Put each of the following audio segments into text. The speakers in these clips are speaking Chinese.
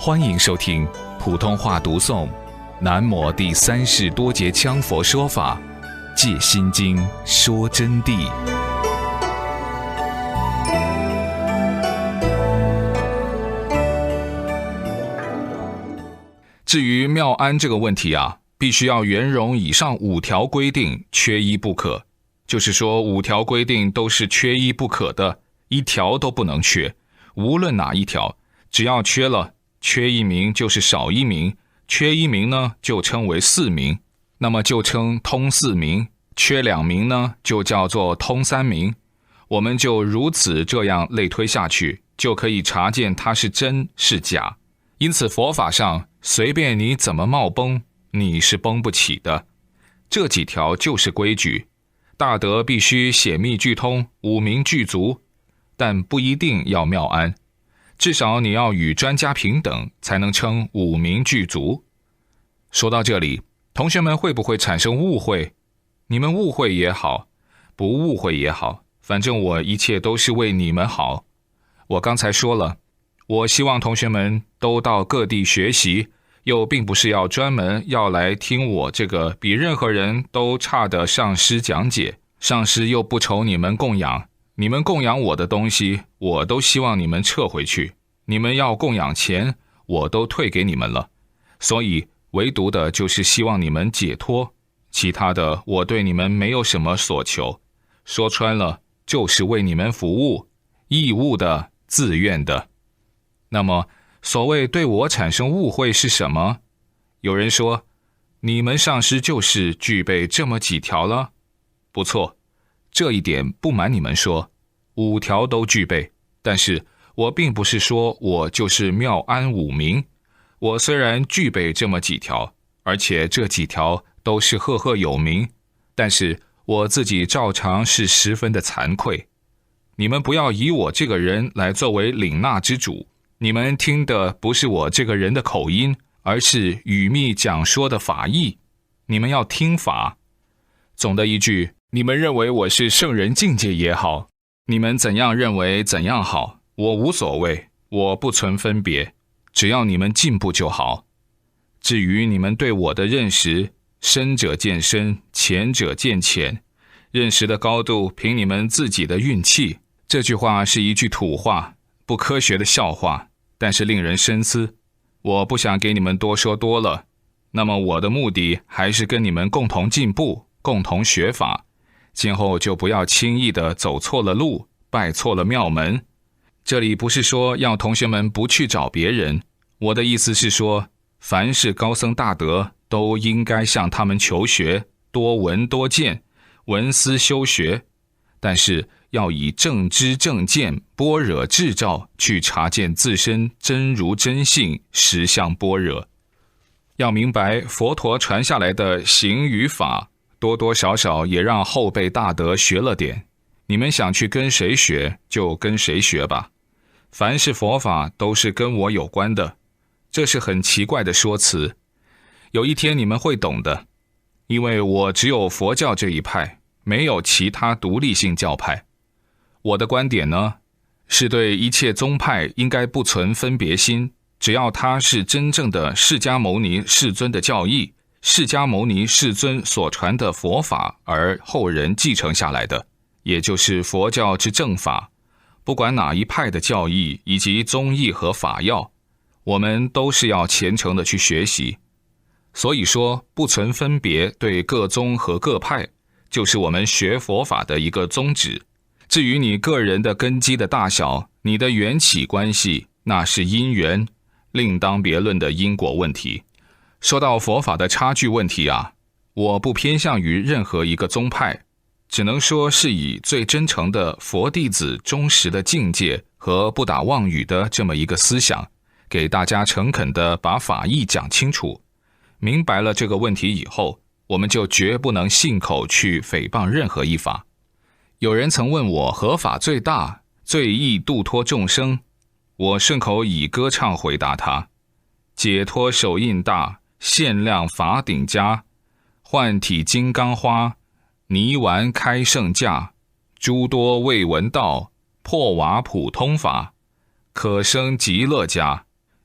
欢迎收听普通话读诵南摩第三世多杰羌佛说法戒心经说真谛。至于妙安这个问题啊，必须要圆融以上5条规定，缺一不可。就是说5条规定都是缺一不可的，一条都不能缺，无论哪一条，只要缺了，缺一名就是少一名，缺一名呢就称为4名，那么就称通4名，缺2名呢就叫做通3名。我们就如此这样类推下去，就可以查见它是真是假。因此佛法上随便你怎么冒崩，你是崩不起的。这几条就是规矩，大德必须显密俱通，5名具足，但不一定要妙安，至少你要与专家平等，才能称5名具足。说到这里，同学们会不会产生误会？你们误会也好，不误会也好，反正我一切都是为你们好。我刚才说了，我希望同学们都到各地学习，又并不是要专门要来听我这个比任何人都差的上师讲解，上师又不愁你们供养，你们供养我的东西，我都希望你们撤回去，你们要供养钱，我都退给你们了，所以唯独的就是希望你们解脱，其他的我对你们没有什么所求，说穿了就是为你们服务，义务的，自愿的。那么所谓对我产生误会是什么？有人说，你们上师就是具备这么几条了。不错，这一点不瞒你们说，5条都具备，但是我并不是说我就是妙安5名。我虽然具备这么几条，而且这几条都是赫赫有名，但是我自己照常是十分的惭愧。你们不要以我这个人来作为领纳之主，你们听的不是我这个人的口音，而是语密讲说的法义，你们要听法。总的一句，你们认为我是圣人境界也好，你们怎样认为怎样好，我无所谓，我不存分别，只要你们进步就好。至于你们对我的认识，深者见深，浅者见浅，认识的高度凭你们自己的运气。这句话是一句土话，不科学的笑话，但是令人深思。我不想给你们多说多了，那么我的目的还是跟你们共同进步，共同学法，今后就不要轻易的走错了路，拜错了庙门。这里不是说要同学们不去找别人，我的意思是说，凡是高僧大德都应该向他们求学，多闻多见，闻思修学，但是要以正知正见般若智照去察见自身真如真性实相般若。要明白佛陀传下来的行与法，多多少少也让后辈大德学了点，你们想去跟谁学就跟谁学吧，凡是佛法都是跟我有关的，这是很奇怪的说辞，有一天你们会懂的，因为我只有佛教这一派，没有其他独立性教派。我的观点呢，是对一切宗派应该不存分别心，只要它是真正的释迦牟尼世尊的教义，释迦牟尼世尊所传的佛法而后人继承下来的，也就是佛教之正法，不管哪一派的教义以及宗义和法要，我们都是要虔诚的去学习。所以说不存分别对各宗和各派，就是我们学佛法的一个宗旨。至于你个人的根基的大小，你的缘起关系，那是因缘，另当别论的因果问题。说到佛法的差距问题啊，我不偏向于任何一个宗派，只能说是以最真诚的佛弟子忠实的境界和不打妄语的这么一个思想，给大家诚恳地把法义讲清楚。明白了这个问题以后，我们就绝不能信口去诽谤任何一法。有人曾问我何法最大，最易度脱众生，我顺口以歌唱回答他：解脱手印大，限量法顶家，幻体金刚花，泥丸开圣驾，诸多未闻道，破瓦普通法，可生极乐家，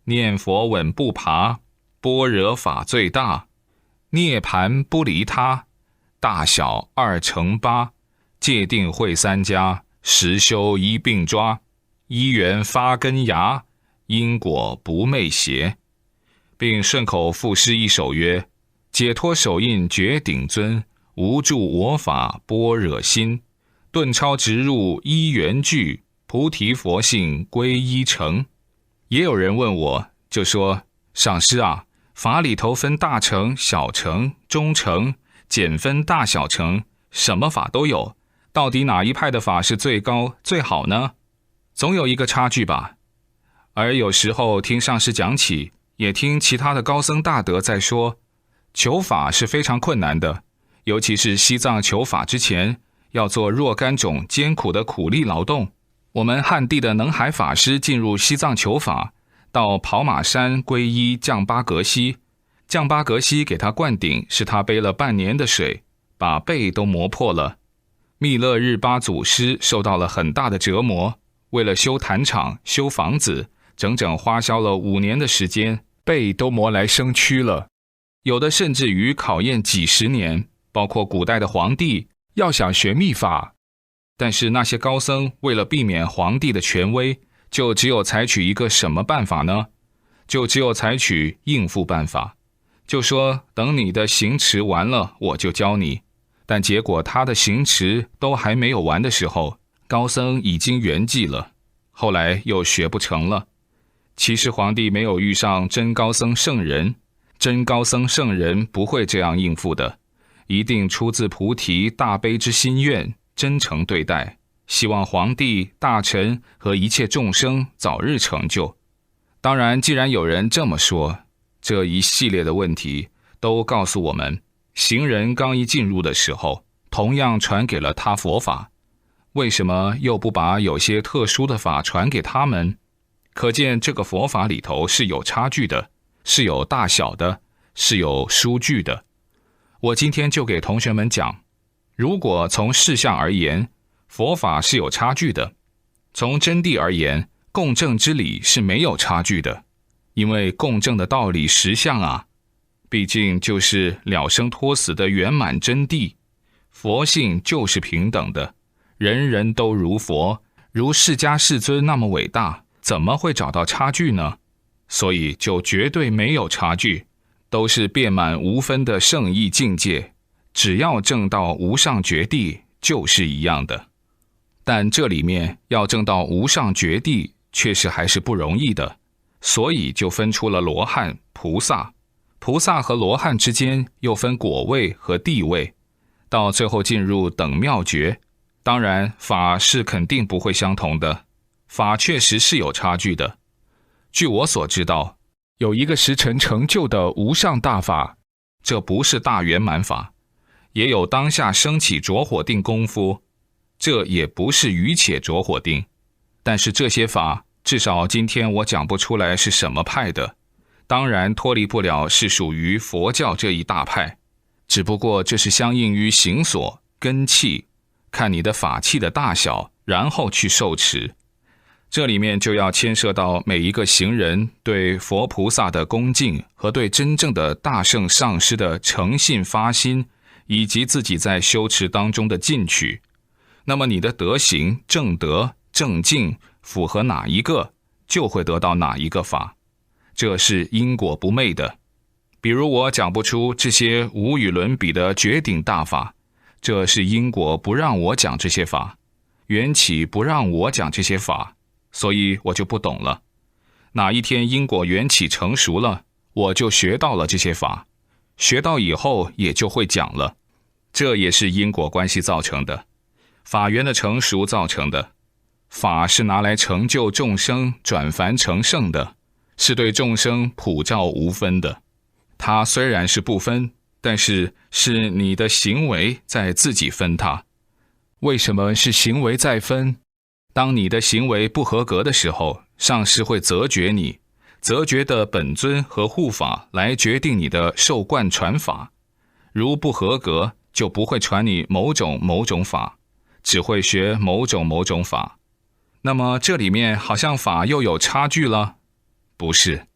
念佛稳步爬，般若法最大，涅盘不离他，大小二乘八，戒定慧三家，实修一并抓，一缘发根芽，因果不昧邪。并顺口赋诗一首曰：解脱手印绝顶尊，无助我法般若心，顿超直入一缘具，菩提佛性归一成。也有人问我，就说上师啊，法里头分大乘、小乘、中乘，减分大小乘，什么法都有，到底哪一派的法是最高最好呢？总有一个差距吧。而有时候听上师讲起，也听其他的高僧大德在说，求法是非常困难的，尤其是西藏求法之前，要做若干种艰苦的苦力劳动。我们汉地的能海法师进入西藏求法，到跑马山皈依降巴格西，降巴格西给他灌顶，是他背了半年的水，把背都磨破了。密勒日巴祖师受到了很大的折磨，为了修坛场、修房子，整整花销了5年的时间，背都磨来生蛆了。有的甚至于考验几十年，包括古代的皇帝要想学秘法，但是那些高僧为了避免皇帝的权威，就只有采取一个什么办法呢？就只有采取应付办法，就说等你的行持完了，我就教你。但结果他的行持都还没有完的时候，高僧已经圆寂了，后来又学不成了。其实皇帝没有遇上真高僧圣人，真高僧圣人不会这样应付的，一定出自菩提大悲之心愿，真诚对待，希望皇帝、大臣和一切众生早日成就。当然，既然有人这么说，这一系列的问题都告诉我们，行人刚一进入的时候，同样传给了他佛法，为什么又不把有些特殊的法传给他们？可见这个佛法里头是有差距的，是有大小的，是有殊距的。我今天就给同学们讲，如果从事相而言，佛法是有差距的；从真谛而言，共证之理是没有差距的，因为共证的道理实相啊，毕竟就是了生脱死的圆满真谛。佛性就是平等的，人人都如佛，如释迦世尊那么伟大，怎么会找到差距呢？所以就绝对没有差距，都是遍满无分的圣意境界，只要证到无上觉地就是一样的。但这里面要证到无上觉地确实还是不容易的，所以就分出了罗汉、菩萨。菩萨和罗汉之间又分果位和地位，到最后进入等妙觉。当然法是肯定不会相同的，法确实是有差距的。据我所知道，有一个时辰成就的无上大法，这不是大圆满法；也有当下升起着火定功夫，这也不是余且着火定。但是这些法，至少今天我讲不出来是什么派的，当然脱离不了是属于佛教这一大派，只不过这是相应于行所、根器，看你的法器的大小，然后去受持。这里面就要牵涉到每一个行人对佛菩萨的恭敬和对真正的大圣上师的诚信发心，以及自己在修持当中的进取。那么你的德行、正德、正境符合哪一个，就会得到哪一个法，这是因果不昧的。比如我讲不出这些无与伦比的绝顶大法，这是因果不让我讲这些法，缘起不让我讲这些法，所以我就不懂了。哪一天因果缘起成熟了，我就学到了这些法，学到以后也就会讲了。这也是因果关系造成的，法缘的成熟造成的。法是拿来成就众生转凡成圣的，是对众生普照无分的。它虽然是不分，但是是你的行为在自己分它。为什么是行为在分？当你的行为不合格的时候，上师会责决你，责决的本尊和护法来决定你的受灌传法。如不合格，就不会传你某种某种法，只会学某种某种法。那么这里面好像法又有差距了？不是，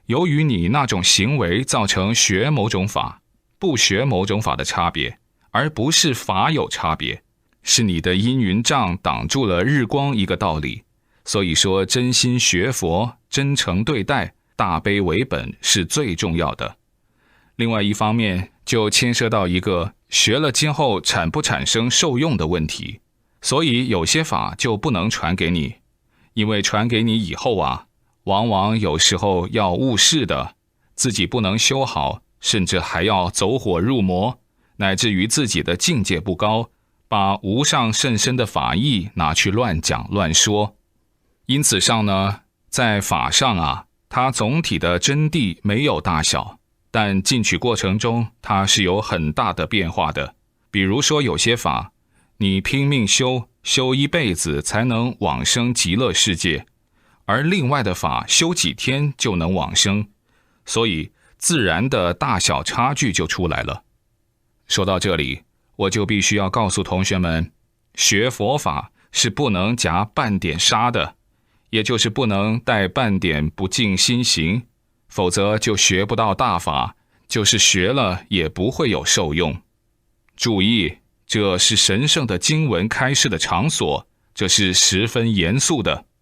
由于你那种行为造成学某种法，不学某种法的差别，而不是法有差别，是你的阴云障挡住了日光一个道理。所以说真心学佛，真诚对待，大悲为本是最重要的。另外一方面就牵涉到一个学了今后产不产生受用的问题，所以有些法就不能传给你，因为传给你以后啊，往往有时候要误事的，自己不能修好，甚至还要走火入魔，乃至于自己的境界不高，把无上甚深的法义拿去乱讲乱说。因此上呢，在法上啊，它总体的真谛没有大小，但进取过程中它是有很大的变化的。比如说有些法，你拼命修一辈子才能往生极乐世界，而另外的法修几天就能往生，所以自然的大小差距就出来了。说到这里，我就必须要告诉同学们，学佛法是不能夹半点沙的，也就是不能带半点不净心行，否则就学不到大法，就是学了也不会有受用。注意，这是神圣的经文开示的场所，这是十分严肃的。